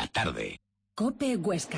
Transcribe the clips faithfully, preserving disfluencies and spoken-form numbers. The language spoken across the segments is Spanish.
la tarde. COPE Huesca.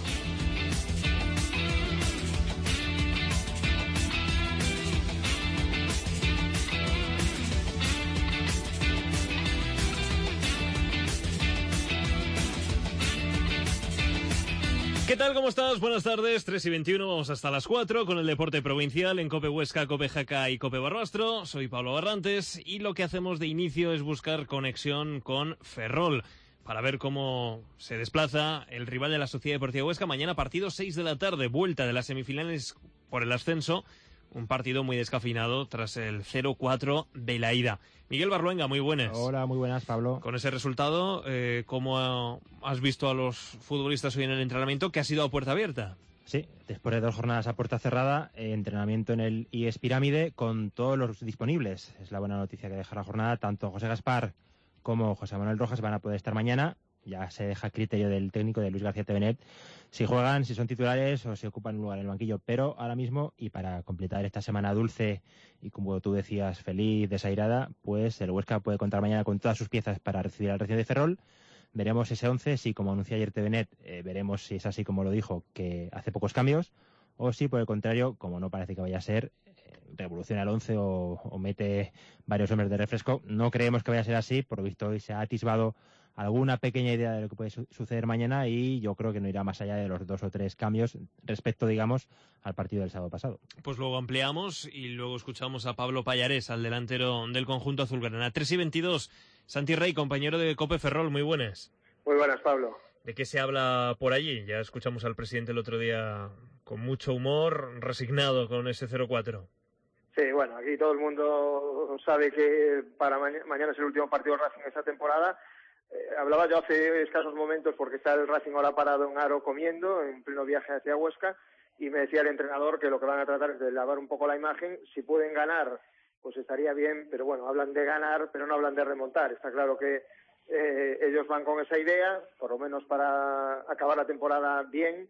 ¿Qué tal? ¿Cómo estás? Buenas tardes, tres y veintiuno, vamos hasta las cuatro con el deporte provincial en COPE Huesca, COPE Jaca y COPE Barbastro. Soy Pablo Barrantes y lo que hacemos de inicio es buscar conexión con Ferrol para ver cómo se desplaza el rival de la Sociedad Deportiva Huesca. Mañana partido seis de la tarde, vuelta de las semifinales por el ascenso. Un partido muy descafeinado tras el cero cuatro de la ida. Miguel Barluenga, muy buenas. Hola, muy buenas, Pablo. Con ese resultado, eh, ¿cómo has visto a los futbolistas hoy en el entrenamiento, que ha sido a puerta abierta? Sí, después de dos jornadas a puerta cerrada, eh, entrenamiento en el I E S Pirámide con todos los disponibles. Es la buena noticia que deja la jornada. Tanto José Gaspar como José Manuel Rojas van a poder estar mañana. Ya se deja criterio del técnico, de Luis García Tevenet, si juegan, si son titulares o si ocupan un lugar en el banquillo. Pero ahora mismo, y para completar esta semana dulce y como tú decías, feliz, desairada, pues el Huesca puede contar mañana con todas sus piezas para recibir al recién de Ferrol. Veremos ese once, si como anunció ayer Tevenet, eh, veremos si es así como lo dijo, que hace pocos cambios, o si por el contrario, como no parece que vaya a ser, eh, revoluciona el once o, o mete varios hombres de refresco. No creemos que vaya a ser así, por lo visto hoy se ha atisbado alguna pequeña idea de lo que puede su- suceder mañana y yo creo que no irá más allá de los dos o tres cambios respecto, digamos, al partido del sábado pasado. Pues luego ampliamos y luego escuchamos a Pablo Pallarés, al delantero del conjunto azulgrana. tres y veintidós, Santi Rey, compañero de COPE Ferrol, muy buenas. Muy buenas, Pablo. ¿De qué se habla por allí? Ya escuchamos al presidente el otro día con mucho humor, resignado con ese cero cuatro. Sí, bueno, aquí todo el mundo sabe que para mañana, mañana es el último partido de Racing esta temporada. Eh, hablaba yo hace escasos momentos porque está el Racing ahora parado en Aro comiendo, en pleno viaje hacia Huesca, y me decía el entrenador que lo que van a tratar es de lavar un poco la imagen. Si pueden ganar, pues estaría bien, pero bueno, hablan de ganar, pero no hablan de remontar. Está claro que eh, ellos van con esa idea, por lo menos para acabar la temporada bien,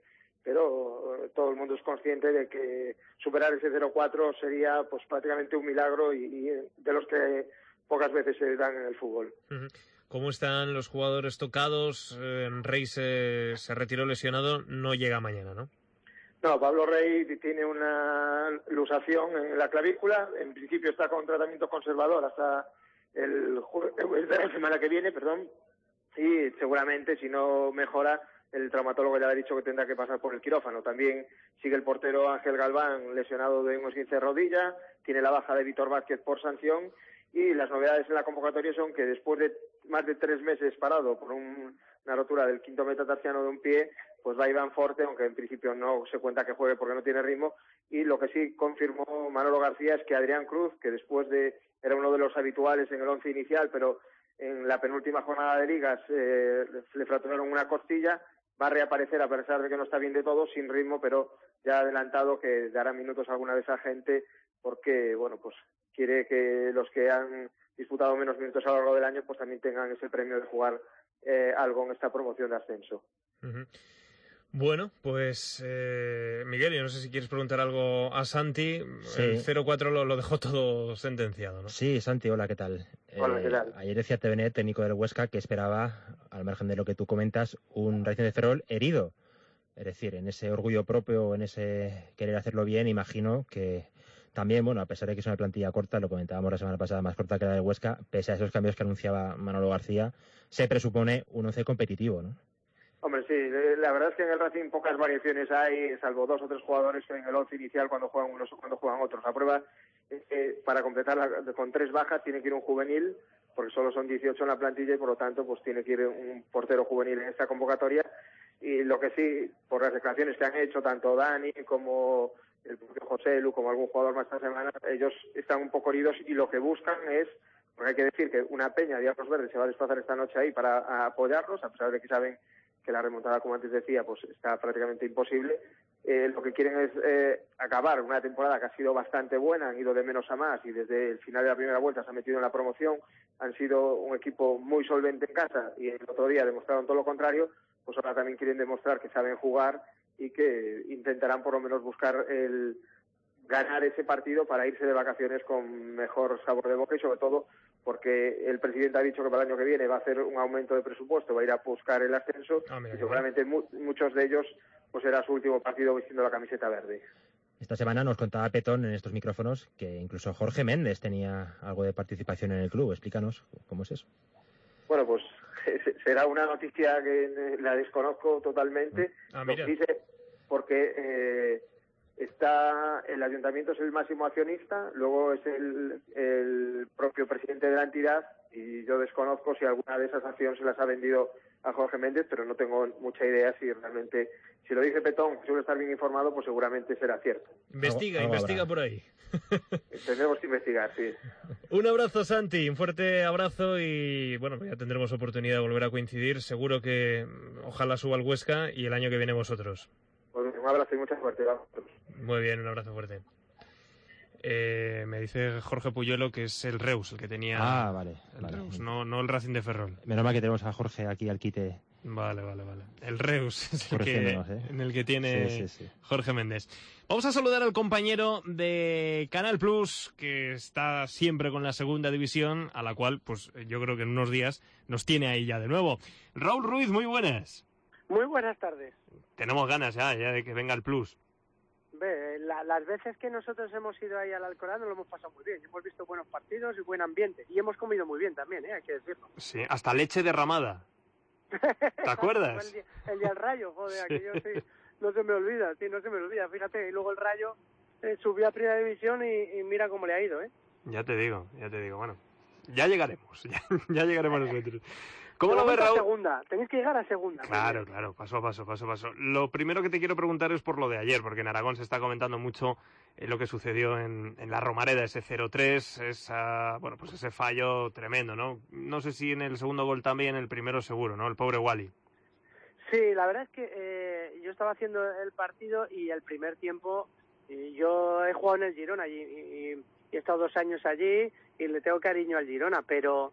pero eh, todo el mundo es consciente de que superar ese cero cuatro sería pues prácticamente un milagro y, y de los que pocas veces se dan en el fútbol. Uh-huh. ¿Cómo están los jugadores tocados? Eh, Rey se, se retiró lesionado, no llega mañana, ¿no? No, Pablo Rey tiene una luxación en la clavícula. En principio está con tratamiento conservador hasta el jueves de la semana que viene, perdón. Y seguramente, si no mejora, el traumatólogo ya le ha dicho que tendrá que pasar por el quirófano. También sigue el portero Ángel Galván, lesionado de un esguince de rodilla. Tiene la baja de Víctor Vázquez por sanción. Y las novedades en la convocatoria son que después de más de tres meses parado por un, una rotura del quinto metatarsiano de un pie, pues va Iván Forte, aunque en principio no se cuenta que juegue porque no tiene ritmo. Y lo que sí confirmó Manolo García es que Adrián Cruz, que después de era uno de los habituales en el once inicial, pero en la penúltima jornada de ligas eh, le fracturaron una costilla, va a reaparecer a pesar de que no está bien de todo, sin ritmo, pero ya ha adelantado que dará minutos a alguna de esa gente porque, bueno, pues quiere que los que han disputado menos minutos a lo largo del año pues también tengan ese premio de jugar eh, algo en esta promoción de ascenso. Uh-huh. Bueno, pues eh, Miguel, yo no sé si quieres preguntar algo a Santi. Sí. El cero cuatro lo, lo dejó todo sentenciado, ¿no? Sí, Santi, hola, ¿qué tal? Hola, ¿qué tal? Eh, ayer decía Tevenet, técnico del Huesca, que esperaba, al margen de lo que tú comentas, un Racing de Ferrol herido. Es decir, en ese orgullo propio, en ese querer hacerlo bien, imagino que también, bueno, a pesar de que es una plantilla corta, lo comentábamos la semana pasada, más corta que la de Huesca, pese a esos cambios que anunciaba Manolo García, se presupone un once competitivo, ¿no? Hombre, sí, la verdad es que en el Racing pocas variaciones hay, salvo dos o tres jugadores en el once inicial cuando juegan unos o cuando juegan otros. La prueba es que para completar la, con tres bajas tiene que ir un juvenil, porque solo son dieciocho en la plantilla y por lo tanto pues tiene que ir un portero juvenil en esta convocatoria. Y lo que sí, por las declaraciones que han hecho tanto Dani como el propio José Lu, como algún jugador más esta semana, ellos están un poco heridos y lo que buscan es, porque hay que decir que una peña, Diablos Verdes, se va a desplazar esta noche ahí para a apoyarlos, a pesar de que saben que la remontada, como antes decía, pues está prácticamente imposible. Eh, lo que quieren es eh, acabar una temporada que ha sido bastante buena, han ido de menos a más y desde el final de la primera vuelta se han metido en la promoción, han sido un equipo muy solvente en casa y el otro día demostraron todo lo contrario, pues ahora también quieren demostrar que saben jugar y que intentarán por lo menos buscar el ganar ese partido para irse de vacaciones con mejor sabor de boca y sobre todo porque el presidente ha dicho que para el año que viene va a hacer un aumento de presupuesto, va a ir a buscar el ascenso Ah, mira, y seguramente mu muchos de ellos pues será su último partido vistiendo la camiseta verde. Esta semana nos contaba Petón en estos micrófonos que incluso Jorge Méndez tenía algo de participación en el club. Explícanos cómo es eso. Bueno, pues será una noticia que la desconozco totalmente. Ah, Lo mira. dice porque eh, está el ayuntamiento es el máximo accionista, luego es el, el propio presidente de la entidad y yo desconozco si alguna de esas acciones se las ha vendido a Jorge Méndez, pero no tengo mucha idea si realmente, si lo dice Petón, que suele estar bien informado, pues seguramente será cierto. Investiga, Algo- algo investiga habrá. por ahí. Tendremos que investigar, sí. Un abrazo, Santi, un fuerte abrazo y bueno, pues ya tendremos oportunidad de volver a coincidir. Seguro que mm, ojalá suba el Huesca y el año que viene vosotros. Pues un abrazo y mucha suerte. Vamos. Muy bien, un abrazo fuerte. Eh, me dice Jorge Puyuelo que es el Reus el que tenía. Ah, vale. El vale. Reus, no, no el Racing de Ferrol. Menos mal que tenemos a Jorge aquí al quite. Vale, vale, vale. El Reus es el que, Corrigiéndonos, ¿eh? en el que tiene Sí, sí, sí. Jorge Méndez. Vamos a saludar al compañero de Canal Plus, que está siempre con la segunda división, a la cual, pues yo creo que en unos días nos tiene ahí ya de nuevo. Raúl Ruiz, muy buenas. Muy buenas tardes. Tenemos ganas ya, ya de que venga el Plus. Ve, la- las veces que nosotros hemos ido ahí al Alcoraz nos lo hemos pasado muy bien. Hemos visto buenos partidos y buen ambiente. Y hemos comido muy bien también, ¿eh? Hay que decirlo. Sí, hasta leche derramada. ¿Te acuerdas? el, día, el día del Rayo, joder, Sí. aquello sí, no se me olvida, sí, no se me olvida. Fíjate, y luego el Rayo eh, subió a Primera División y, y mira cómo le ha ido, ¿eh? Ya te digo, ya te digo. Bueno, ya llegaremos, ya, ya llegaremos nosotros. ¿Cómo De lo ves, momento a Raúl? segunda, tenéis que llegar a segunda. Claro, primero. claro, paso a paso, paso a paso. Lo primero que te quiero preguntar es por lo de ayer, porque en Aragón se está comentando mucho eh, lo que sucedió en, en la Romareda, ese cero tres, esa, bueno, pues ese fallo tremendo, ¿no? No sé si en el segundo gol también, el primero seguro, ¿no? El pobre Wally. Sí, la verdad es que eh, yo estaba haciendo el partido y el primer tiempo, y yo he jugado en el Girona allí, y, y he estado dos años allí y le tengo cariño al Girona, pero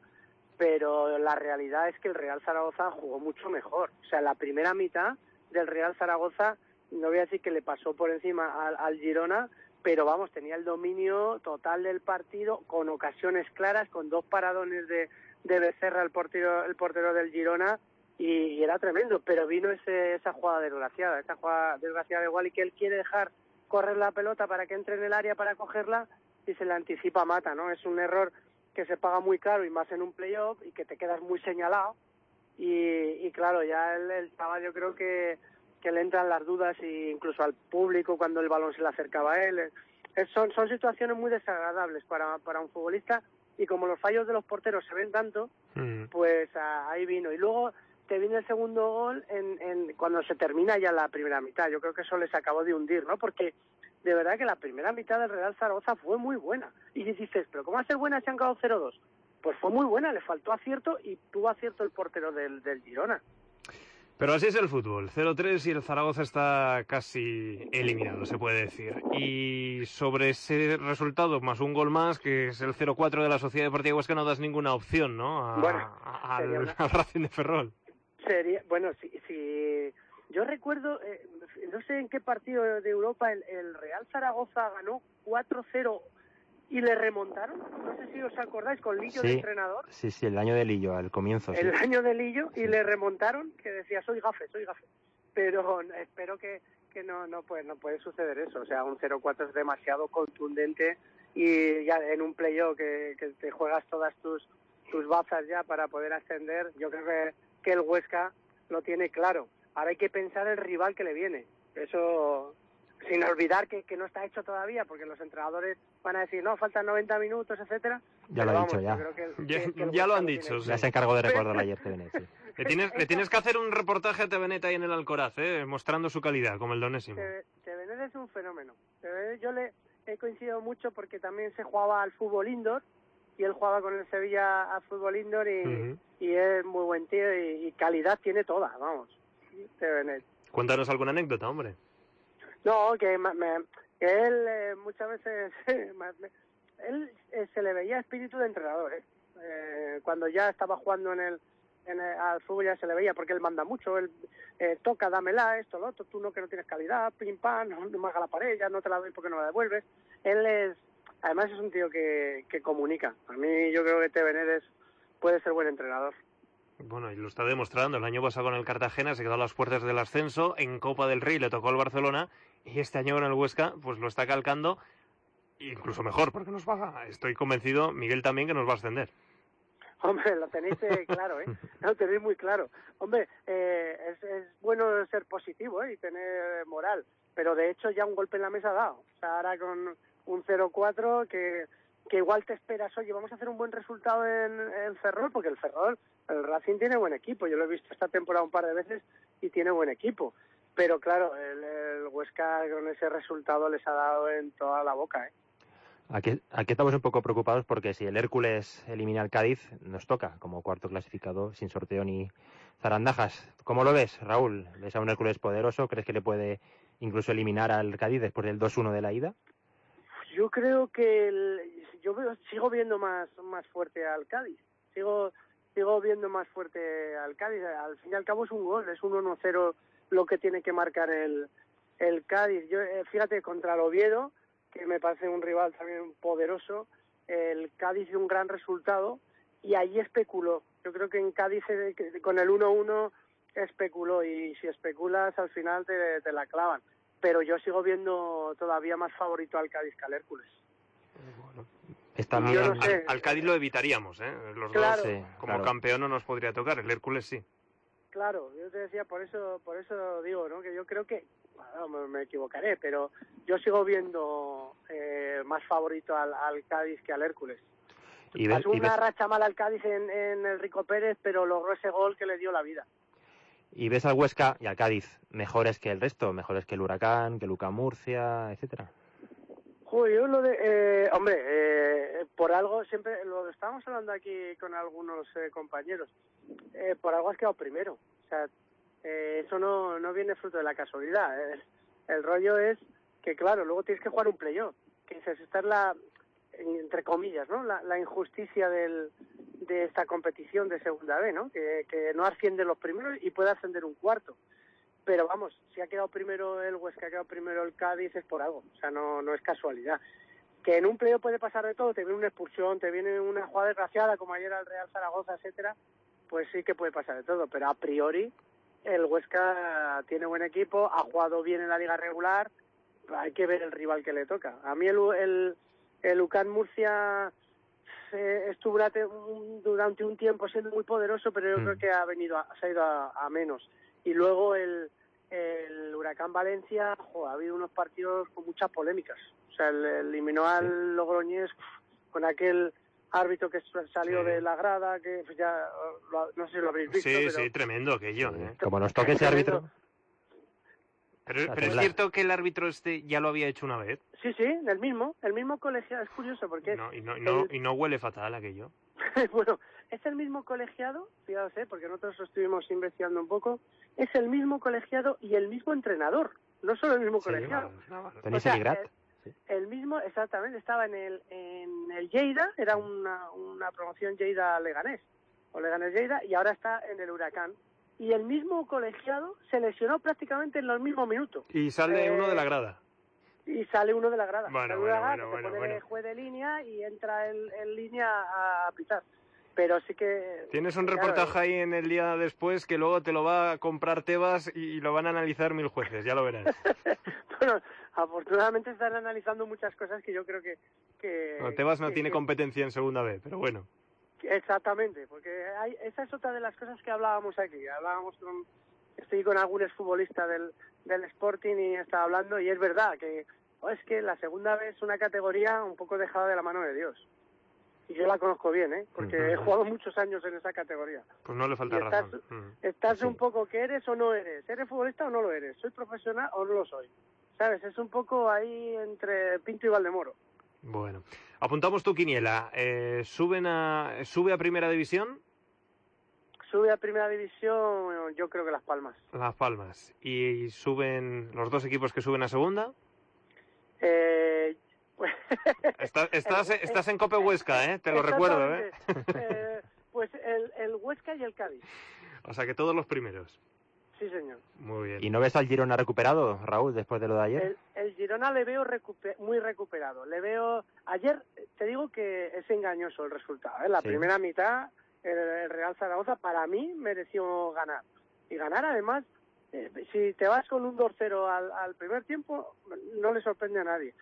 pero la realidad es que el Real Zaragoza jugó mucho mejor. O sea, la primera mitad del Real Zaragoza, no voy a decir que le pasó por encima al, al Girona, pero vamos, tenía el dominio total del partido, con ocasiones claras, con dos paradones de, de Becerra, el portero, el portero del Girona, y, y era tremendo, pero vino ese, esa jugada desgraciada, esa jugada desgraciada de Wally, que él quiere dejar correr la pelota para que entre en el área para cogerla y se le anticipa Mata, ¿no? Es un error que se paga muy caro y más en un playoff y que te quedas muy señalado y, y claro, ya el, el chaval yo creo que, que le entran las dudas e incluso al público cuando el balón se le acercaba a él. Es, son, son situaciones muy desagradables para, para un futbolista y como los fallos de los porteros se ven tanto, Mm. pues a, ahí vino. Y luego te viene el segundo gol en, en cuando se termina ya la primera mitad. Yo creo que eso les acabó de hundir, ¿no? Porque de verdad que la primera mitad del Real Zaragoza fue muy buena. Y dices, ¿pero cómo va a ser buena si han quedado cero dos? Pues fue muy buena, le faltó acierto y tuvo acierto el portero del, del Girona. Pero así es el fútbol. cero tres y el Zaragoza está casi eliminado, se puede decir. Y sobre ese resultado, más un gol más, que es el cero cuatro de la Sociedad Deportiva Huesca, no das ninguna opción, ¿no? A- Bueno, a- sería al, una- al Racing de Ferrol. Sería, bueno, si, si yo recuerdo, eh, no sé en qué partido de Europa el, el Real Zaragoza ganó cuatro cero y le remontaron. No sé si os acordáis, con Lillo de Sí, entrenador. sí, sí, el año de Lillo, al comienzo. Sí. El año de Lillo y Sí. le remontaron, que decía soy gafe, soy gafe. Pero espero que, que no no puede, no puede suceder eso. O sea, un cero cuatro es demasiado contundente y ya en un playoff que, que te juegas todas tus tus bazas ya para poder ascender, yo creo que, que el Huesca lo tiene claro. Ahora hay que pensar el rival que le viene. Eso, sin olvidar que, que no está hecho todavía, porque los entrenadores van a decir, no, faltan noventa minutos, etcétera. Ya Pero lo ha vamos, dicho, yo ya. creo que el- Ya, que- que el ya lo Huesca han tiene dicho, sí. Ya se encargó de recordarlo ayer, T V N, sí. Le tienes, le tienes que hacer un reportaje a Tevenet ahí en el Alcoraz, ¿eh? Mostrando su calidad, como el donésimo. Te- Tevenet es un fenómeno. Tevenet yo le he coincidido mucho porque también se jugaba al fútbol indoor y él jugaba con el Sevilla al fútbol indoor y, Ujú. y es muy buen tío y, y calidad tiene toda, vamos. Tevenet. Cuéntanos alguna anécdota, hombre. No, que me, me- que él eh, muchas veces me- me- él eh, se le veía espíritu de entrenador, ¿eh? Eh, cuando ya estaba jugando en el en el, al fútbol ya se le veía, porque él manda mucho, él eh, toca, dámela, esto, lo otro, tú no que no tienes calidad, pim, pam, no, no me haga la pared, ya no te la doy porque no la devuelves. Él es, además es un tío que, que comunica. A mí yo creo que Teve Neres puede ser buen entrenador. Bueno, y lo está demostrando. El año pasado con el Cartagena se quedó a las puertas del ascenso, en Copa del Rey le tocó al Barcelona, y este año con el Huesca pues lo está calcando, incluso mejor, porque nos paga. Estoy convencido, Miguel también, que nos va a ascender. Hombre, lo tenéis eh, claro, ¿eh? Lo tenéis muy claro. Hombre, eh, es, es bueno ser positivo, ¿eh? Y tener moral, pero de hecho ya un golpe en la mesa ha dado. O sea, ahora con un cero cuatro que, que igual te esperas, oye, vamos a hacer un buen resultado en, en Ferrol, porque el Ferrol, el Racing tiene buen equipo. Yo lo he visto esta temporada un par de veces y tiene buen equipo. Pero claro, el, el Huesca con ese resultado les ha dado en toda la boca, ¿eh? Aquí, aquí estamos un poco preocupados porque si el Hércules elimina al Cádiz, nos toca como cuarto clasificado sin sorteo ni zarandajas. ¿Cómo lo ves, Raúl? ¿Ves a un Hércules poderoso? ¿Crees que le puede incluso eliminar al Cádiz después del dos uno de la ida? Yo creo que el, yo veo, sigo viendo más más fuerte al Cádiz. Sigo sigo viendo más fuerte al Cádiz. Al fin y al cabo es un gol, es un uno cero lo que tiene que marcar el el Cádiz. Yo eh, fíjate, contra el Oviedo, que me parece un rival también poderoso, el Cádiz dio un gran resultado y allí especuló. Yo creo que en Cádiz eh, con el uno uno especuló, y si especulas al final te, te la clavan. Pero yo sigo viendo todavía más favorito al Cádiz que al Hércules. Bueno, Está Yo bien. no sé. al, al Cádiz lo evitaríamos, ¿eh? Los Claro. dos, Sí, como claro. campeón no nos podría tocar, el Hércules sí. Claro, yo te decía, por eso por eso digo, ¿no? Que yo creo que, bueno, me, me equivocaré, pero yo sigo viendo eh, más favorito al, al Cádiz que al Hércules. Y ves, Pasó y una ves- racha mala al Cádiz en, en el Rico Pérez, pero logró ese gol que le dio la vida. y ves al Huesca y al Cádiz mejores que el resto, mejores que el Huracán, que el UCAM Murcia, etcétera. Joder, yo lo de, eh, hombre, eh, por algo siempre, lo estábamos hablando aquí con algunos eh, compañeros, eh, por algo has quedado primero. O sea, eh, eso no, no viene fruto de la casualidad. Eh. El rollo es que, claro, luego tienes que jugar un playoff, que dices, esta es la, entre comillas, ¿no? La, la injusticia del, de esta competición de Segunda B, ¿no? Que, que no ascienden los primeros y puede ascender un cuarto. Pero vamos, si ha quedado primero el Huesca, ha quedado primero el Cádiz, es por algo. O sea, no, no es casualidad. Que en un playoff puede pasar de todo, te viene una expulsión, te viene una jugada desgraciada como ayer al Real Zaragoza, etcétera, pues sí que puede pasar de todo. Pero a priori el Huesca tiene buen equipo, ha jugado bien en la liga regular, hay que ver el rival que le toca. A mí el, el, el UCAM Murcia eh, estuvo durante un, durante un tiempo siendo muy poderoso, pero yo mm. creo que ha venido a, se ha ido a, a menos. Y luego el, el Huracán Valencia, jo, ha habido unos partidos con muchas polémicas. O sea, el, eliminó al sí. Logroñés con aquel árbitro que salió sí. de la grada, que ya lo, no sé si lo habréis visto. Sí, pero... sí, tremendo aquello. Sí. ¿eh? Como nos toque ese árbitro. Pero, pero es cierto que el árbitro este ya lo había hecho una vez. Sí, sí, el mismo, el mismo colegiado. Es curioso porque... No, y, no, y, no, el... y no huele fatal aquello. Bueno, es el mismo colegiado, fijaos, ¿eh? Porque nosotros lo estuvimos investigando un poco, es el mismo colegiado y el mismo entrenador, no solo el mismo sí, colegiado. No, no, no. O sea, el, sí. el mismo, exactamente, estaba en el en el Lleida, era una, una promoción Lleida-Leganés, o Leganés-Lleida, y ahora está en el Huracán. Y el mismo colegiado se lesionó prácticamente en los mismos minutos. Y sale eh, uno de la grada. Y sale uno de la grada. Bueno, sale bueno, grada, bueno, que bueno, se pone bueno. juez de línea y entra en, en línea a, a pitar. Pero sí que... Tienes un claro, reportaje eh, ahí en el día después que luego te lo va a comprar Tebas y, y lo van a analizar mil jueces, ya lo verás. Bueno, afortunadamente están analizando muchas cosas que yo creo que... que no, Tebas no que, tiene que, competencia en segunda B, pero bueno. Exactamente, porque hay, esa es otra de las cosas que hablábamos aquí. Hablábamos con... Estoy con algún exfutbolista del, del Sporting y estaba hablando, y es verdad que oh, es que la segunda vez es una categoría un poco dejada de la mano de Dios. Y yo la conozco bien, ¿eh? Porque uh-huh. he jugado muchos años en esa categoría. Pues no le falta estás, razón. Uh-huh. Estás sí. un poco que eres o no eres. ¿Eres futbolista o no lo eres? ¿Soy profesional o no lo soy? ¿Sabes? Es un poco ahí entre Pinto y Valdemoro. Bueno, apuntamos tu quiniela. Eh, ¿suben a, ¿Sube a Primera División? Sube a Primera División, yo creo que Las Palmas. Las Palmas. ¿Y suben los dos equipos que suben a Segunda? Eh... Estás, estás, estás en Cope Huesca, ¿eh? Te lo recuerdo, ¿eh? eh pues el, el Huesca y el Cádiz. O sea que todos los primeros. Sí, señor. Muy bien. ¿Y no ves al Girona recuperado, Raúl, después de lo de ayer? El, el Girona le veo recuper, muy recuperado. Le veo... Ayer, te digo que es engañoso el resultado. ¿eh? La sí. primera mitad, el, el Real Zaragoza, para mí, mereció ganar. Y ganar, además, eh, si te vas con un dos cero al, al primer tiempo, no le sorprende a nadie.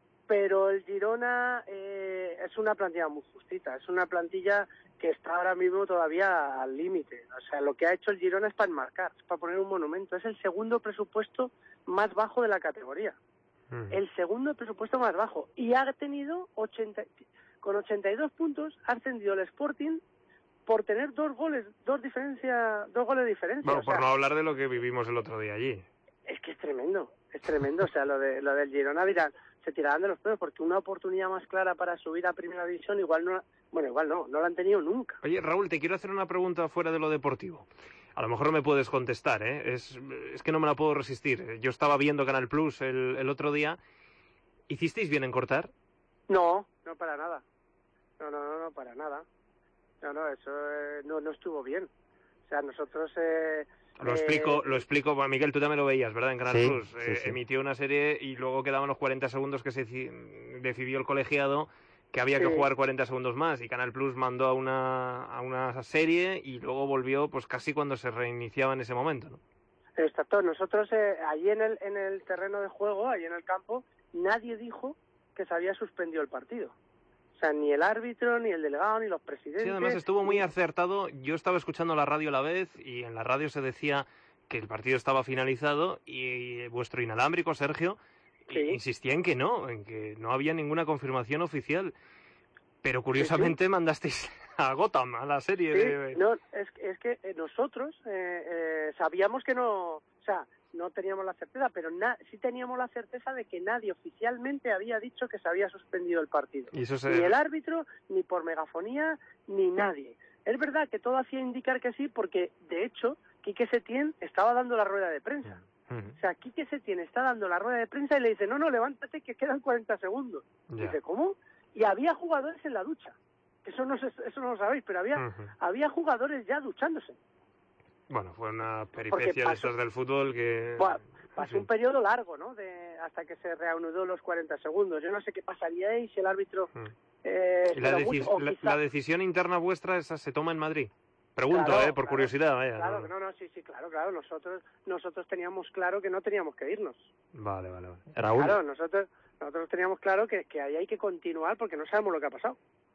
Pero el Girona eh, es una plantilla muy justita. Es una plantilla que está ahora mismo todavía al límite. O sea, lo que ha hecho el Girona es para enmarcar, es para poner un monumento. Es el segundo presupuesto más bajo de la categoría. Uh-huh. El segundo presupuesto más bajo. Y ha tenido, ochenta, con ochenta y dos puntos, ha ascendido el Sporting por tener dos goles, dos diferencia, dos goles de diferencia. Bueno, o sea, por no hablar de lo que vivimos el otro día allí. Es que es tremendo, es tremendo. O sea, lo de lo del Girona, dirán, se tirarán de los pelos porque una oportunidad más clara para subir a Primera División igual no, bueno, igual no, no la han tenido nunca. Oye, Raúl, te quiero hacer una pregunta fuera de lo deportivo. A lo mejor no me puedes contestar, ¿eh? Es, es que no me la puedo resistir. Yo estaba viendo Canal Plus el, el otro día. ¿Hicisteis bien en cortar? No, no para nada. No, no, no, no para nada. No, no, eso eh, no, no estuvo bien. O sea, nosotros... Eh, Lo explico, eh, lo explico, bueno, Miguel, tú también lo veías, ¿verdad? En Canal sí, Plus. Sí, eh, sí. Emitió una serie y luego quedaban los cuarenta segundos que se decidió el colegiado que había sí. que jugar cuarenta segundos más y Canal Plus mandó a una, a una serie y luego volvió pues casi cuando se reiniciaba en ese momento, ¿no? Exacto. Nosotros eh, allí en el, en el terreno de juego, allí en el campo, nadie dijo que se había suspendido el partido. O sea, ni el árbitro, ni el delegado, ni los presidentes. Sí, además estuvo muy acertado. Yo estaba escuchando la radio a la vez y en la radio se decía que el partido estaba finalizado y vuestro inalámbrico, Sergio, sí. insistía en que no, en que no había ninguna confirmación oficial. Pero curiosamente sí, sí. mandasteis a Gotham, a la serie. Sí, de... no, es, es que nosotros eh, eh, sabíamos que no... O sea, no teníamos la certeza, pero na, sí teníamos la certeza de que nadie oficialmente había dicho que se había suspendido el partido. ¿Y eso se... Ni el árbitro, ni por megafonía, ni nadie. Es verdad que todo hacía indicar que sí, porque, de hecho, Quique Setién estaba dando la rueda de prensa. Uh-huh. O sea, Quique Setién está dando la rueda de prensa y le dice, no, no, levántate que quedan cuarenta segundos. Yeah. Dice, ¿cómo? Y había jugadores en la ducha. Eso no, eso no lo sabéis, pero había, uh-huh. había jugadores ya duchándose. Bueno, fue una peripecia pasó, de esas del fútbol que... Bueno, pasó sí. un periodo largo, ¿no? De, hasta que se reanudó los cuarenta segundos. Yo no sé qué pasaría ahí si el árbitro... Mm. Eh, ¿Y la, decis mucho, la, quizá... la decisión interna vuestra esa se toma en Madrid? Pregunto, claro, eh, por claro, curiosidad, vaya. Claro, no, no, sí, sí, claro, claro. Nosotros, nosotros teníamos claro que no teníamos que irnos. Vale, vale, vale. Raúl. Claro, nosotros, nosotros teníamos claro que, que ahí hay que continuar porque no sabemos lo que ha pasado.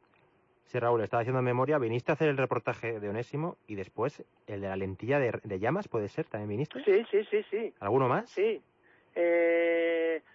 Sí, Raúl, estaba haciendo memoria. Viniste a hacer el reportaje de Onésimo y después el de la lentilla de, de llamas, ¿puede ser? ¿También viniste? Sí, sí, sí, sí. ¿Alguno más? Sí. Eh,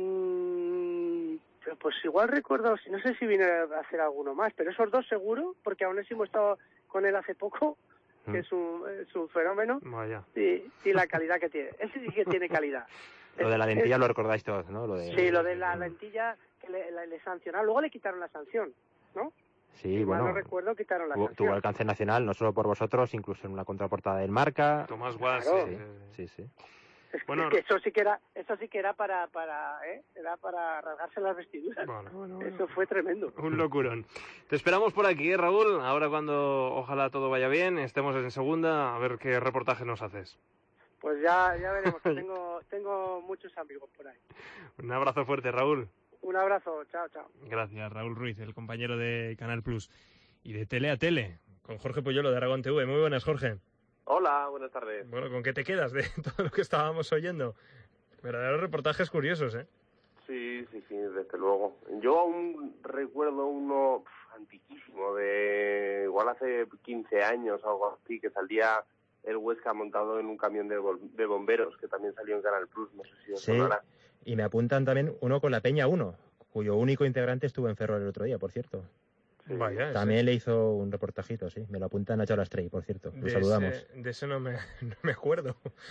mmm, pues igual recuerdo, no sé si vine a hacer alguno más, pero esos dos seguro, porque a Onésimo he estado con él hace poco, que mm. es, un, es un fenómeno. Vaya. Y, y la calidad que tiene. Ese sí que tiene calidad. Lo de la lentilla es, lo recordáis todos, ¿no? Lo de, sí, lo de la lentilla que le, le, le sancionaron. Luego le quitaron la sanción, ¿no? Sí, si bueno, mal no recuerdo, quitaron la tuvo, sanción. tuvo alcance nacional, no solo por vosotros, incluso en una contraportada del Marca. Tomás Guas, claro. sí, sí, sí. Es, bueno, es que eso sí que era, eso sí que era para, para, ¿eh? Era para rasgarse las vestiduras. Bueno, bueno, bueno. Eso fue tremendo. Un locurón. Te esperamos por aquí, ¿eh, Raúl? Ahora cuando ojalá todo vaya bien, estemos en segunda, a ver qué reportaje nos haces. Pues ya, ya veremos. Que tengo, tengo muchos amigos por ahí. Un abrazo fuerte, Raúl. Un abrazo, chao, chao. Gracias, Raúl Ruiz, el compañero de Canal Plus y de Tele a Tele, con Jorge Poyolo de Aragón T V. Muy buenas, Jorge. Hola, buenas tardes. Bueno, ¿con qué te quedas de todo lo que estábamos oyendo? Verdaderos reportajes curiosos, ¿eh? Sí, sí, sí, desde luego. Yo aún recuerdo uno pf, antiquísimo, de igual hace quince años o algo así, que salía el Huesca montado en un camión de, de bomberos, que también salió en Canal Plus, no sé si os sí. sonará. Y me apuntan también uno con la Peña uno, cuyo único integrante estuvo en Ferrol el otro día, por cierto. Sí. Vaya, también ese... le hizo un reportajito, sí. Me lo apuntan a Nacho Lastray, por cierto. Lo de saludamos. Ese, de eso no me, no me acuerdo.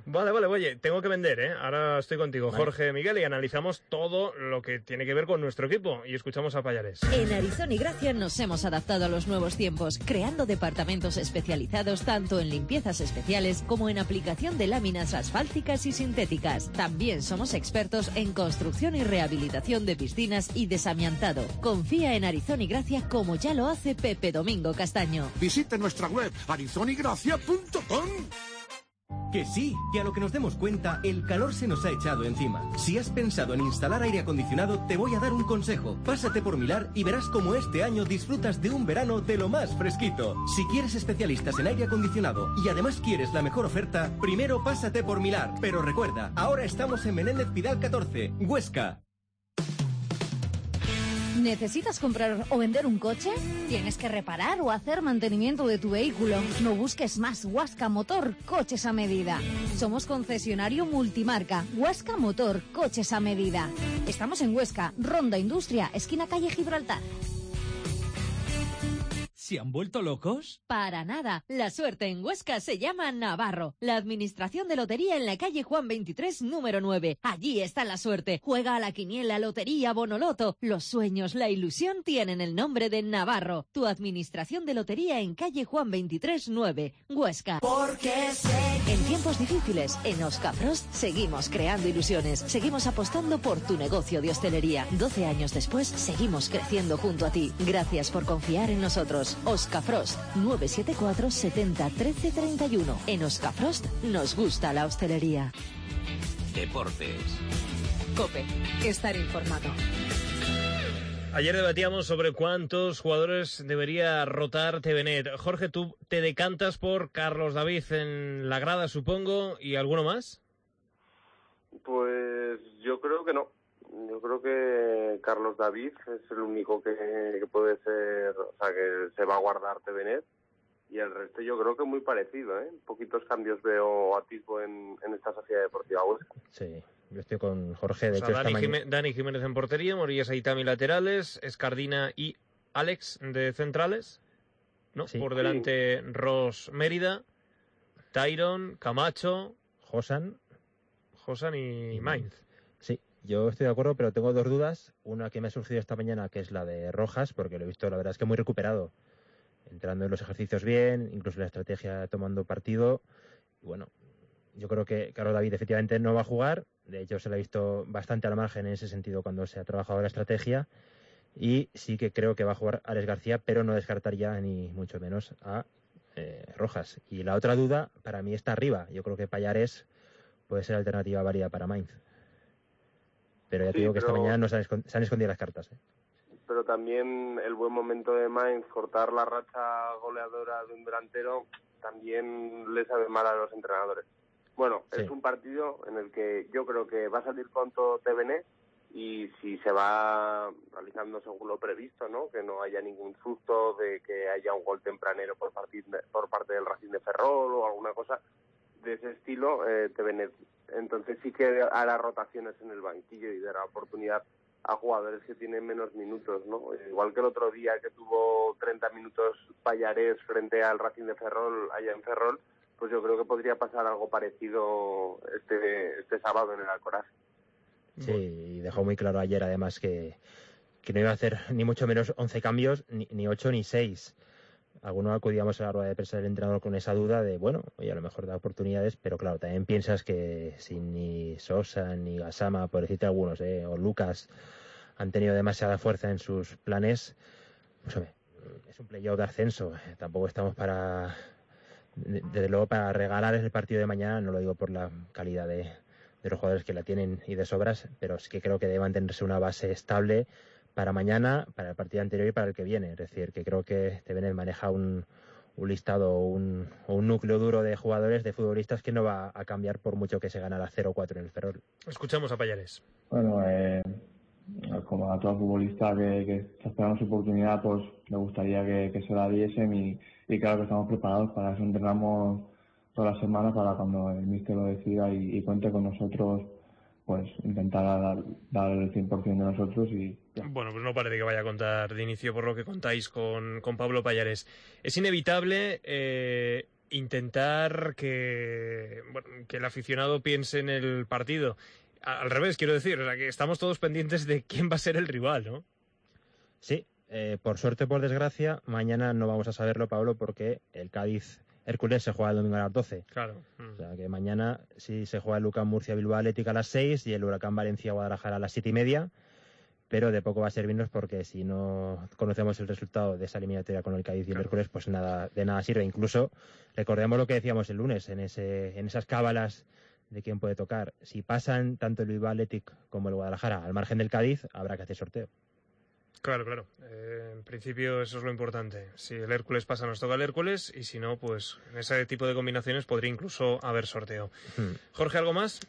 Vale, vale, oye, tengo que vender, ¿eh? Ahora estoy contigo, vale. Jorge, Miguel, y analizamos todo lo que tiene que ver con nuestro equipo y escuchamos a Pallares. En Arizona y Gracia nos hemos adaptado a los nuevos tiempos, creando departamentos especializados tanto en limpiezas especiales como en aplicación de láminas asfálticas y sintéticas. También somos expertos en construcción y rehabilitación de piscinas y desamiantado. Confía en Arizona y Gracia como ya lo hace Pepe Domingo Castaño. Visite nuestra web arizona y gracia punto com. Que sí, que a lo que nos demos cuenta, el calor se nos ha echado encima. Si has pensado en instalar aire acondicionado, te voy a dar un consejo. Pásate por Milar y verás cómo este año disfrutas de un verano de lo más fresquito. Si quieres especialistas en aire acondicionado y además quieres la mejor oferta, primero pásate por Milar. Pero recuerda, ahora estamos en Menéndez Pidal catorce, Huesca. ¿Necesitas comprar o vender un coche? ¿Tienes que reparar o hacer mantenimiento de tu vehículo? No busques más. Huasca Motor, coches a medida. Somos concesionario multimarca. Huasca Motor, coches a medida. Estamos en Huesca, Ronda Industria, esquina calle Gibraltar. ¿Se han vuelto locos? Para nada. La suerte en Huesca se llama Navarro. La administración de lotería en la calle Juan veintitrés, número nueve. Allí está la suerte. Juega a la quiniela, lotería, bonoloto. Los sueños, la ilusión tienen el nombre de Navarro. Tu administración de lotería en calle Juan veintitrés, nueve, Huesca. Porque sé. En tiempos difíciles, en Oscafrost seguimos creando ilusiones. Seguimos apostando por tu negocio de hostelería. doce años después, seguimos creciendo junto a ti. Gracias por confiar en nosotros. Oscafrost, nueve siete cuatro, setenta, trece, treinta y uno. En Oscafrost nos gusta la hostelería. Deportes. COPE, estar informado. Ayer debatíamos sobre cuántos jugadores debería rotar T V N E T. Jorge, tú te decantas por Carlos David en la grada, supongo, ¿y alguno más? Pues yo creo que no. Yo creo que Carlos David es el único que, que puede ser, o sea, que se va a guardar T V N E T, y el resto yo creo que muy parecido, ¿eh? Poquitos cambios veo a Tisbo en, en esta sociedad deportiva Huesca. Sí, yo estoy con Jorge. De o sea, hecho, Dani, esta Jimé- Dani Jiménez en portería, Morillas Aitami laterales, Escardina y Alex de centrales, ¿no? Sí. Por delante sí. Ross Mérida, Tyron, Camacho, Josan, Josan y, y Mainz. Sí. Yo estoy de acuerdo, pero tengo dos dudas. Una que me ha surgido esta mañana, que es la de Rojas, porque lo he visto, la verdad es que muy recuperado. Entrando en los ejercicios bien, incluso la estrategia tomando partido. Y bueno, yo creo que Carlos David efectivamente no va a jugar. De hecho, se le ha visto bastante al margen en ese sentido cuando se ha trabajado la estrategia. Y sí que creo que va a jugar Alex García, pero no descartaría ni mucho menos a eh, Rojas. Y la otra duda, para mí, está arriba. Yo creo que Pallares puede ser alternativa válida para Mainz. Pero ya te sí, digo que pero, esta mañana no se han, escond- se han escondido las cartas. ¿eh? Pero también el buen momento de Mainz, cortar la racha goleadora de un delantero, también le sabe mal a los entrenadores. Bueno, sí. Es un partido en el que yo creo que va a salir pronto T V N E y si se va realizando según lo previsto, ¿no? Que no haya ningún susto de que haya un gol tempranero por, partir de, por parte del Racing de Ferrol o alguna cosa de ese estilo, eh, T V N E entonces sí que hará rotaciones en el banquillo y dará oportunidad a jugadores que tienen menos minutos, ¿no? Igual que el otro día que tuvo treinta minutos Pallares frente al Racing de Ferrol allá en Ferrol, pues yo creo que podría pasar algo parecido este este sábado en el Alcoraz. Sí, y dejó muy claro ayer además que, que no iba a hacer ni mucho menos once cambios, ni, ni ocho ni seis. Algunos acudíamos a la rueda de prensa del entrenador con esa duda de, bueno, oye, a lo mejor da oportunidades, pero claro, también piensas que sin ni Sosa ni Gassama, por decirte algunos, ¿eh? o Lucas, han tenido demasiada fuerza en sus planes, pues hombre, es un playoff de ascenso, eh, tampoco estamos para, desde luego, para regalar el partido de mañana, no lo digo por la calidad de, de los jugadores que la tienen y de sobras, pero sí que creo que debe mantenerse una base estable para mañana, para el partido anterior y para el que viene. Es decir, que creo que T V N E T maneja un, un listado o un, un núcleo duro de jugadores, de futbolistas, que no va a cambiar por mucho que se ganara cero cuatro en el Ferrol. Escuchamos a Pallares. Bueno, eh, como a todo futbolista que, que está esperando su oportunidad, pues me gustaría que, que se la diesen y, y claro que estamos preparados para eso. Entrenamos toda la semana para cuando el míster lo decida y, y cuente con nosotros, pues intentar dar, dar el cien por ciento de nosotros y ya. Bueno, pues no parece que vaya a contar de inicio por lo que contáis con, con Pablo Pallares. Es inevitable, eh, intentar que, bueno, que el aficionado piense en el partido. Al revés, quiero decir, o sea, que estamos todos pendientes de quién va a ser el rival, ¿no? Sí, eh, por suerte o por desgracia, mañana no vamos a saberlo, Pablo, porque el Cádiz Hércules se juega el domingo a las doce. Claro. O sea que mañana sí se juega el Lucán Murcia Bilbao Atlético a las seis y el Huracán Valencia Guadalajara a las siete y media. Pero de poco va a servirnos porque si no conocemos el resultado de esa eliminatoria con el Cádiz y el claro. Hércules, pues nada, de nada sirve. Incluso recordemos lo que decíamos el lunes en ese en esas cábalas de quién puede tocar. Si pasan tanto el Bilbao Athletic como el Guadalajara al margen del Cádiz, habrá que hacer sorteo. Claro, claro. Eh, en principio eso es lo importante. Si el Hércules pasa, nos toca el Hércules, y si no, pues en ese tipo de combinaciones podría incluso haber sorteo. Hmm. Jorge, ¿algo más?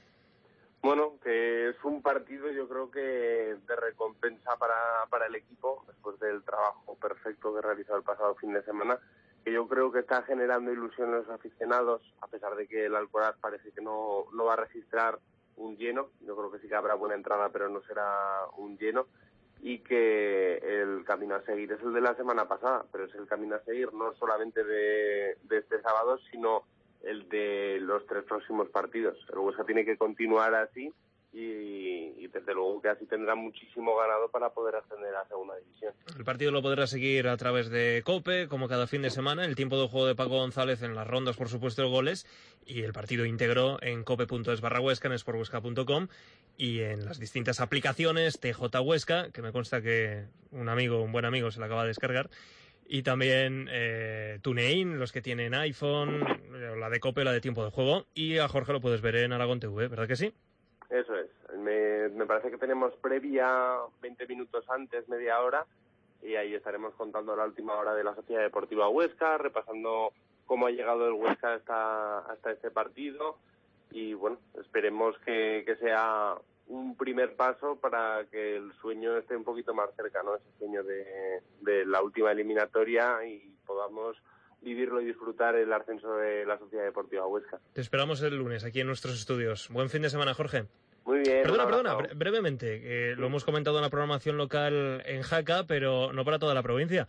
Bueno, que es un partido yo creo que de recompensa para, para el equipo, después del trabajo perfecto que realizó el pasado fin de semana, que yo creo que está generando ilusión en los aficionados, a pesar de que el Alcoraz parece que no, no va a registrar un lleno. Yo creo que sí que habrá buena entrada, pero no será un lleno, y que el camino a seguir es el de la semana pasada, pero es el camino a seguir no solamente de, de este sábado, sino el de los tres próximos partidos. El Huesca tiene que continuar así y, y desde luego que así tendrá muchísimo ganado para poder ascender a segunda división. El partido lo podrá seguir a través de COPE, como cada fin de semana, el tiempo de juego de Paco González en las rondas, por supuesto, de goles, y el partido íntegro en cope.es barra Huesca, en sporthuesca punto com y en las distintas aplicaciones T J Huesca, que me consta que un amigo, un buen amigo se la acaba de descargar, y también eh, TuneIn, los que tienen iPhone, la de COPE, la de tiempo de juego, y a Jorge lo puedes ver en Aragón T V, ¿verdad que sí? Eso es. Me, me parece que tenemos previa veinte minutos antes, media hora, y ahí estaremos contando la última hora de la Sociedad Deportiva Huesca, repasando cómo ha llegado el Huesca hasta, hasta este partido, y bueno, esperemos que, que sea un primer paso para que el sueño esté un poquito más cerca, ¿no? Ese sueño de, de la última eliminatoria, y podamos vivirlo y disfrutar el ascenso de la Sociedad Deportiva Huesca. Te esperamos el lunes aquí en nuestros estudios. Buen fin de semana, Jorge. Muy bien. Perdona, perdona, bre- brevemente, eh, lo hemos comentado en la programación local en Jaca, pero no para toda la provincia.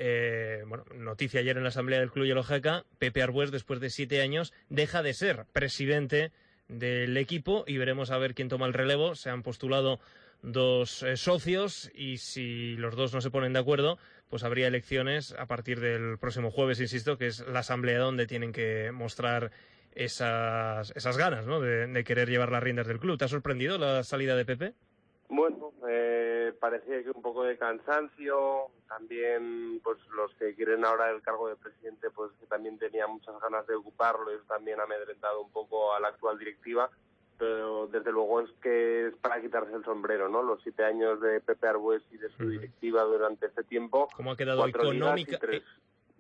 Eh, bueno, noticia ayer en la asamblea del Club Hielo Jaca, Pepe Arbués, después de siete años, deja de ser presidente del equipo y veremos a ver quién toma el relevo. Se han postulado dos eh, socios y si los dos no se ponen de acuerdo, pues habría elecciones a partir del próximo jueves, insisto, que es la asamblea donde tienen que mostrar esas, esas ganas, ¿no?, de, de querer llevar las riendas del club. ¿Te ha sorprendido la salida de Pepe? Bueno, eh, parecía que un poco de cansancio, también pues los que quieren ahora el cargo de presidente, pues que también tenía muchas ganas de ocuparlo, y eso también ha amedrentado un poco a la actual directiva, pero desde luego es que es para quitarse el sombrero, ¿no? Los siete años de Pepe Arbués y de su uh-huh. directiva durante este tiempo. ¿Cómo ha quedado cuatro económica? Ligas y tres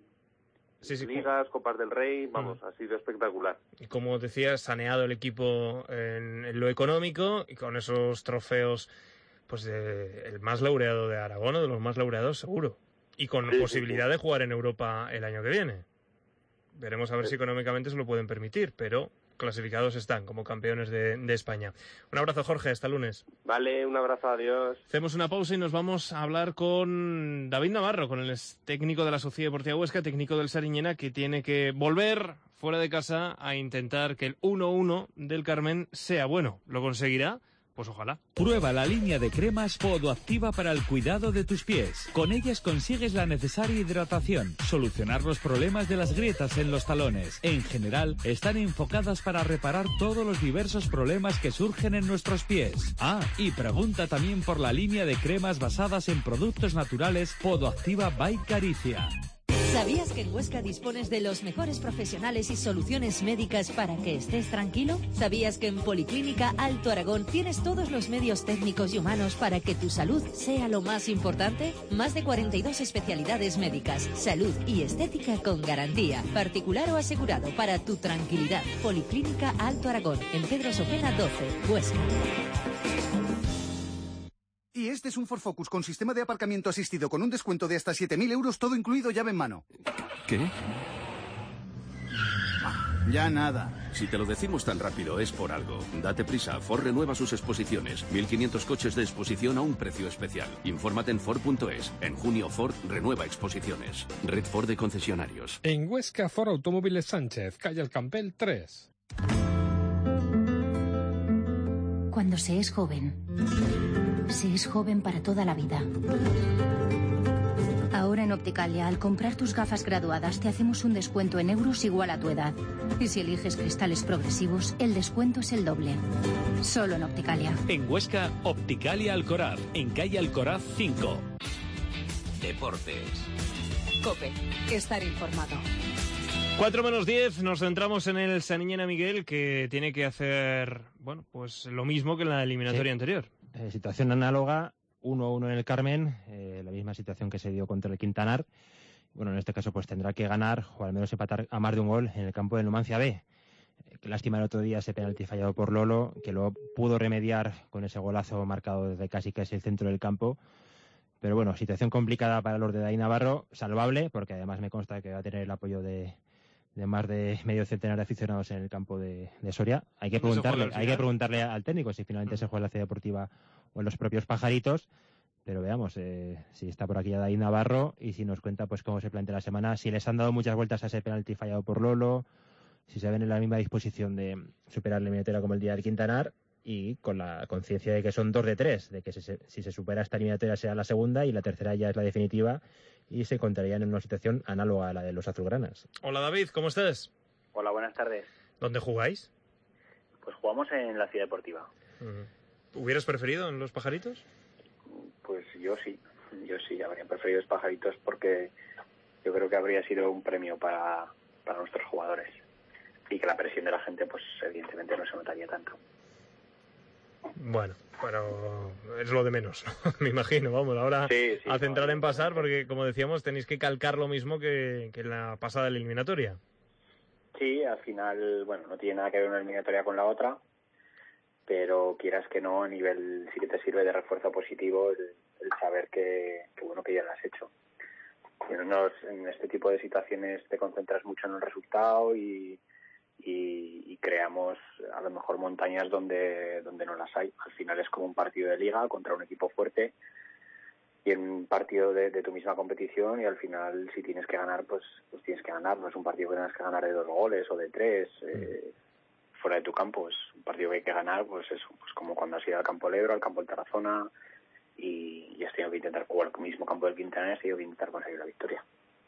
sí, sí, ligas, Copas del Rey, vamos, uh-huh. ha sido espectacular. Y como decías, saneado el equipo en, en lo económico y con esos trofeos, pues de, el más laureado de Aragón, o de los más laureados seguro. Y con sí, posibilidad sí, sí. de jugar en Europa el año que viene. Veremos a ver sí. si económicamente se lo pueden permitir, pero clasificados están como campeones de, de España. Un abrazo, Jorge, hasta el lunes. Vale, un abrazo, adiós. Hacemos una pausa y nos vamos a hablar con David Navarro, con el técnico de la Sociedad Deportiva Huesca, técnico del Sariñena, que tiene que volver fuera de casa a intentar que el uno uno del Carmen sea bueno. ¿Lo conseguirá? Pues ojalá. Prueba la línea de cremas Podoactiva para el cuidado de tus pies. Con ellas consigues la necesaria hidratación, solucionar los problemas de las grietas en los talones. En general, están enfocadas para reparar todos los diversos problemas que surgen en nuestros pies. Ah, y pregunta también por la línea de cremas basadas en productos naturales Podoactiva by Caricia. ¿Sabías que en Huesca dispones de los mejores profesionales y soluciones médicas para que estés tranquilo? ¿Sabías que en Policlínica Alto Aragón tienes todos los medios técnicos y humanos para que tu salud sea lo más importante? Más de cuarenta y dos especialidades médicas, salud y estética con garantía, particular o asegurado, para tu tranquilidad. Policlínica Alto Aragón, en Pedro Sopena doce, Huesca. Y este es un Ford Focus con sistema de aparcamiento asistido con un descuento de hasta siete mil euros, todo incluido, llave en mano. ¿Qué? Ya nada. Si te lo decimos tan rápido es por algo. Date prisa, Ford renueva sus exposiciones. mil quinientos coches de exposición a un precio especial. Infórmate en Ford punto es. En junio Ford renueva exposiciones. Red Ford de concesionarios. En Huesca, Ford Automóviles Sánchez, calle El Campel tres. Cuando se es joven, se es joven para toda la vida. Ahora en Opticalia, al comprar tus gafas graduadas, te hacemos un descuento en euros igual a tu edad. Y si eliges cristales progresivos, el descuento es el doble. Solo en Opticalia. En Huesca, Opticalia Alcoraz, en calle Alcoraz cinco. Deportes. COPE. Estar informado. cuatro menos diez, nos centramos en el Saniñena Miguel, que tiene que hacer, bueno, pues lo mismo que en la eliminatoria sí. anterior. Eh, situación análoga, uno a uno en el Carmen, eh, la misma situación que se dio contra el Quintanar. Bueno, en este caso pues tendrá que ganar o al menos empatar a más de un gol en el campo del Numancia B. Eh, qué lástima el otro día ese penalti fallado por Lolo, que lo pudo remediar con ese golazo marcado desde casi casi el centro del campo. Pero bueno, situación complicada para los de David Navarro, salvable, porque además me consta que va a tener el apoyo de, de más de medio centenar de aficionados en el campo de, de Soria. Hay que preguntarle, hay que preguntarle al técnico si finalmente mm. se juega en la Ciudad Deportiva o en los propios Pajaritos. Pero veamos eh, si está por aquí ya David Navarro y si nos cuenta pues cómo se plantea la semana, si les han dado muchas vueltas a ese penalti fallado por Lolo, si se ven en la misma disposición de superar la eliminatoria como el día del Quintanar y con la conciencia de que son dos de tres, de que si se, si se supera esta eliminatoria será la segunda y la tercera ya es la definitiva y se encontrarían en una situación análoga a la de los azulgranas. Hola David, ¿cómo estás? Hola, buenas tardes. ¿Dónde jugáis? Pues jugamos en la Ciudad Deportiva. Uh-huh. ¿Hubieras preferido en los Pajaritos? Pues yo sí, yo sí, habría preferido los Pajaritos porque yo creo que habría sido un premio para, para nuestros jugadores y que la presión de la gente pues evidentemente no se notaría tanto. Bueno, pero es lo de menos, ¿no? Me imagino, vamos, ahora sí, sí, a centrar no, en pasar porque como decíamos tenéis que calcar lo mismo que, que en la pasada eliminatoria. Sí, al final, bueno, no tiene nada que ver una eliminatoria con la otra, pero quieras que no, a nivel sí que te sirve de refuerzo positivo el, el saber que, que bueno que ya lo has hecho. Bueno, en este tipo de situaciones te concentras mucho en el resultado y, y, y creamos a lo mejor montañas donde donde no las hay. Al final es como un partido de liga contra un equipo fuerte y en un partido de, de tu misma competición y al final si tienes que ganar pues pues tienes que ganar. No es un partido que tengas que ganar de dos goles o de tres. Eh, fuera de tu campo, es un partido que hay que ganar, pues eso, pues como cuando has ido al campo del Ebro, al campo del Tarazona y, y has tenido que intentar jugar el mismo campo del Quintana y has tenido que intentar conseguir la victoria.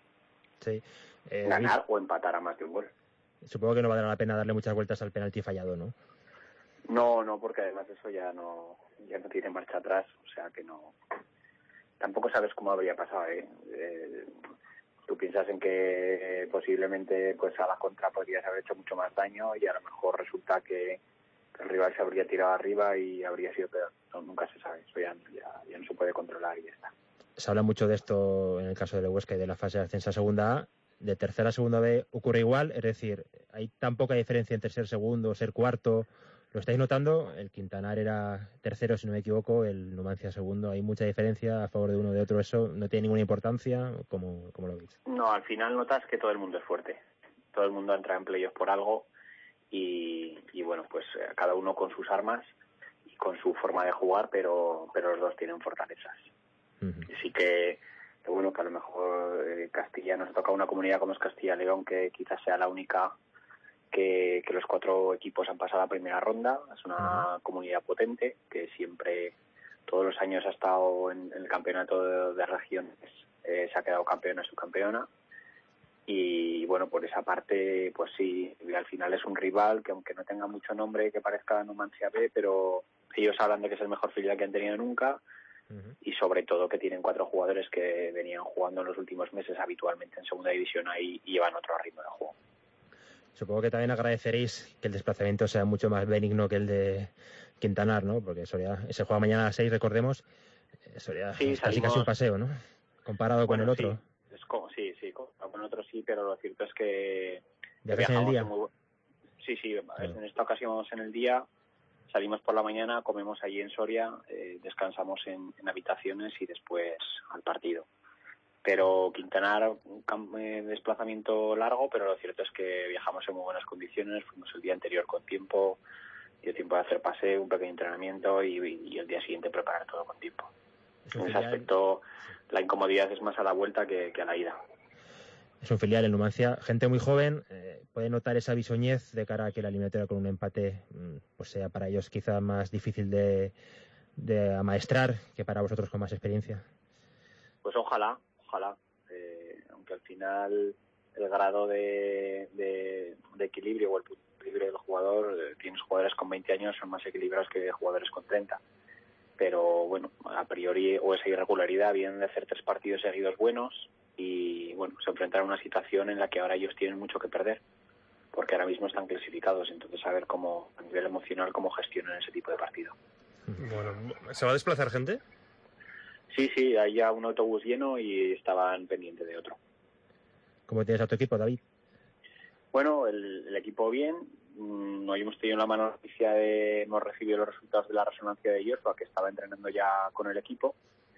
Sí. Eh, ganar David, o empatar a más de un gol. Supongo que no valdrá la pena darle muchas vueltas al penalti fallado, ¿no? No, no, porque además eso ya no ya no tiene marcha atrás, o sea que no. Tampoco sabes cómo habría pasado, ¿eh? eh Tú piensas en que posiblemente pues a la contra podrías haber hecho mucho más daño y a lo mejor resulta que el rival se habría tirado arriba y habría sido peor. No, nunca se sabe, eso ya, ya, ya no se puede controlar y ya está. Se habla mucho de esto en el caso de la Huesca y de la fase de ascenso a segunda A. De tercera a segunda B ocurre igual, es decir, hay tan poca diferencia entre ser segundo, ser cuarto. ¿Lo estáis notando? El Quintanar era tercero, si no me equivoco, el Numancia segundo. ¿Hay mucha diferencia a favor de uno o de otro? ¿Eso no tiene ninguna importancia? ¿Cómo, cómo lo veis? No, al final notas que todo el mundo es fuerte. Todo el mundo entra en playoffs por algo y, y bueno, pues cada uno con sus armas y con su forma de jugar, pero pero los dos tienen fortalezas. Uh-huh. Sí que, que bueno, que a lo mejor eh, Castilla nos toca una comunidad como es Castilla-León, que quizás sea la única Que, que los cuatro equipos han pasado a la primera ronda. Es una uh-huh. comunidad potente que siempre, todos los años ha estado en, en el campeonato de, de regiones, eh, se ha quedado campeona, subcampeona y bueno, por esa parte pues sí, al final es un rival que aunque no tenga mucho nombre, que parezca Numancia B, pero ellos hablan de que es el mejor filial que han tenido nunca uh-huh. y sobre todo que tienen cuatro jugadores que venían jugando en los últimos meses habitualmente en segunda división ahí y llevan otro ritmo de juego. Supongo que también agradeceréis que el desplazamiento sea mucho más benigno que el de Quintanar, ¿no? Porque Soria se juega mañana a las seis, recordemos. Soria sí, es casi salimos... casi un paseo, ¿no? Comparado bueno, con el otro. Sí, es como, sí, sí, comparado con el otro sí, pero lo cierto es que... ¿Viajas en el día? Muy... Sí, sí, claro. En esta ocasión vamos en el día, salimos por la mañana, comemos allí en Soria, eh, descansamos en, en habitaciones y después al partido. Pero Quintanar, un eh, desplazamiento largo, pero lo cierto es que viajamos en muy buenas condiciones, fuimos el día anterior con tiempo, dio tiempo de hacer paseo, un pequeño entrenamiento y, y el día siguiente preparar todo con tiempo. En ese aspecto, la incomodidad es más a la vuelta que, que a la ida. Es un filial en Numancia, gente muy joven, eh, puede notar esa bisoñez de cara a que la eliminatoria con un empate pues sea para ellos quizá más difícil de, de amaestrar que para vosotros con más experiencia. Pues ojalá, ojalá, eh, aunque al final el grado de, de, de equilibrio o el punto de equilibrio del jugador, eh, tienes jugadores con veinte años son más equilibrados que jugadores con treinta. Pero bueno, a priori o esa irregularidad vienen de hacer tres partidos seguidos buenos y bueno, se enfrentaron a una situación en la que ahora ellos tienen mucho que perder porque ahora mismo están clasificados, entonces a ver cómo, a nivel emocional, cómo gestionan ese tipo de partido. Bueno, ¿se va a desplazar gente? Sí, sí, hay ya un autobús lleno y estaban pendientes de otro. ¿Cómo tienes a tu equipo, David? Bueno, el, el equipo bien. Hoy hemos tenido la mala noticia de hemos recibido los resultados de la resonancia de Joshua, que estaba entrenando ya con el equipo,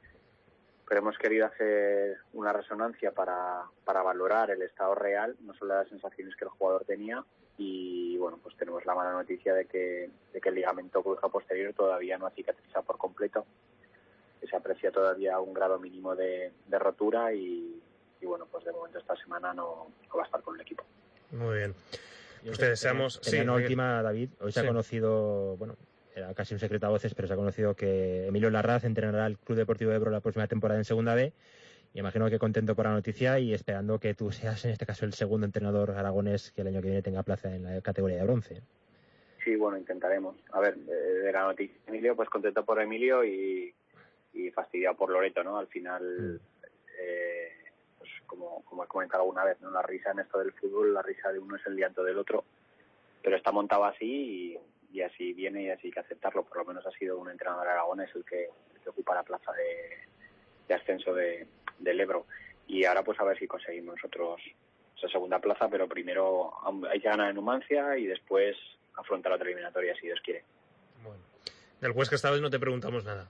pero hemos querido hacer una resonancia para, para valorar el estado real, no solo las sensaciones que el jugador tenía, y bueno, pues tenemos la mala noticia de que, de que el ligamento cruzado posterior todavía no ha cicatrizado por completo, que se aprecia todavía un grado mínimo de, de rotura y, y bueno, pues de momento esta semana no, no va a estar con el equipo. Muy bien. Pues te deseamos... Tenía sí, una última, David. Hoy se sí. ha conocido, bueno, era casi un secreto a voces, pero se ha conocido que Emilio Larraz entrenará al Club Deportivo Ebro la próxima temporada en Segunda B. Y imagino que contento por la noticia y esperando que tú seas, en este caso, el segundo entrenador aragonés que el año que viene tenga plaza en la categoría de bronce. Sí, bueno, intentaremos. A ver, de la noticia de Emilio, pues contento por Emilio y, y fastidiado por Loreto, ¿no? Al final... Mm. Eh, Como, como he comentado alguna vez, ¿no? La risa en esto del fútbol, la risa de uno es el llanto del otro, pero está montado así y, y así viene y así hay que aceptarlo. Por lo menos ha sido un entrenador aragonés el que, el que ocupa la plaza de, de ascenso de, del Ebro. Y ahora pues a ver si conseguimos nosotros esa segunda plaza, pero primero hay que ganar en Numancia y después afrontar otra eliminatoria si Dios quiere. Bueno, del Huesca esta vez no te preguntamos nada.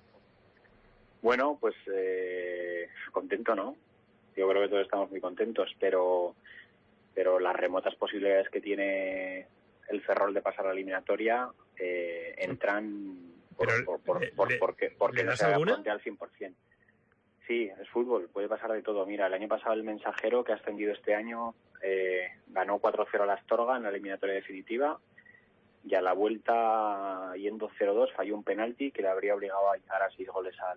Bueno, pues eh, contento, ¿no? Yo creo que todos estamos muy contentos, pero pero las remotas posibilidades que tiene el Ferrol de pasar a la eliminatoria eh, entran por, pero, por, por, le, por, porque, porque ¿le no se afronte al cien por ciento. Sí, es fútbol, puede pasar de todo. Mira, el año pasado el Mensajero, que ha ascendido este año, eh, ganó cuatro cero a la Astorga en la eliminatoria definitiva y a la vuelta, yendo cero dos, falló un penalti que le habría obligado a llegar a seis goles al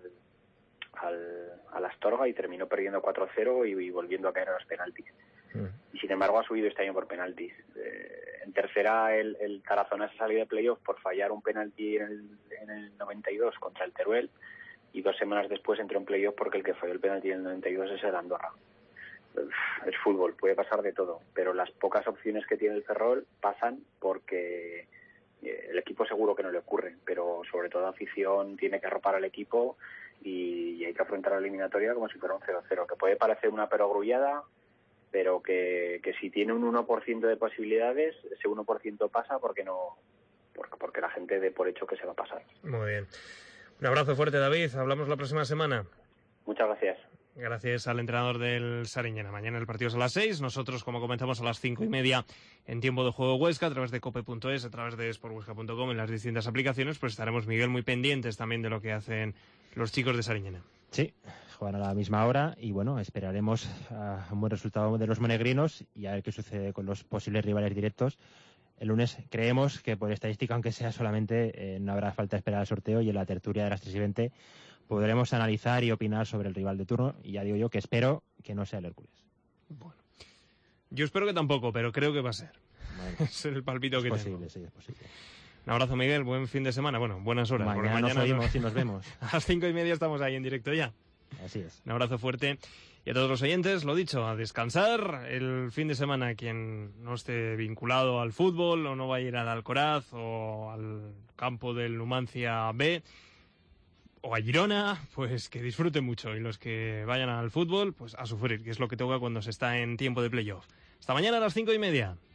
Al, a la Astorga y terminó perdiendo cuatro cero y, y volviendo a caer a los penaltis. Mm. Y sin embargo ha subido este año por penaltis. Eh, en tercera el, el Tarazona se salió de playoff por fallar un penalti en el, en el noventa y dos contra el Teruel y dos semanas después entró en playoff porque el que falló el penalti en el noventa y dos es el Andorra. Es fútbol, puede pasar de todo, pero las pocas opciones que tiene el Ferrol pasan porque el equipo seguro que no le ocurre, pero sobre todo la afición tiene que arropar al equipo y hay que afrontar la eliminatoria como si fuera un cero cero, que puede parecer una perogrullada, pero que, que si tiene un uno por ciento de posibilidades, ese uno por ciento pasa porque no porque, porque la gente dé por hecho que se va a pasar. Muy bien. Un abrazo fuerte, David. Hablamos la próxima semana. Muchas gracias. Gracias al entrenador del Sariñena. Mañana el partido es a las seis. Nosotros, como comentamos, a las cinco y media en Tiempo de Juego Huesca, a través de cope punto es, a través de sport huesca punto com, en las distintas aplicaciones, pues estaremos, Miguel, muy pendientes también de lo que hacen los chicos de Sariñena. Sí, juegan a la misma hora y bueno, esperaremos a un buen resultado de los monegrinos y a ver qué sucede con los posibles rivales directos. El lunes creemos que por estadística, aunque sea solamente, eh, no habrá falta esperar al sorteo y en la tertulia de las tres y veinte podremos analizar y opinar sobre el rival de turno. Y ya digo yo que espero que no sea el Hércules. Bueno, yo espero que tampoco, pero creo que va a ser. Bueno, es el palpito es que posible, tengo. Sí, es posible. Un abrazo, Miguel. Buen fin de semana. Bueno, buenas horas. Mañana, mañana nos oímos y nos vemos. A las cinco y media estamos ahí en directo ya. Así es. Un abrazo fuerte. Y a todos los oyentes, lo dicho, a descansar el fin de semana. Quien no esté vinculado al fútbol o no vaya a ir al Alcoraz o al campo del Numancia B o a Girona, pues que disfruten mucho. Y los que vayan al fútbol, pues a sufrir, que es lo que toca cuando se está en tiempo de playoff. Hasta mañana a las cinco y media.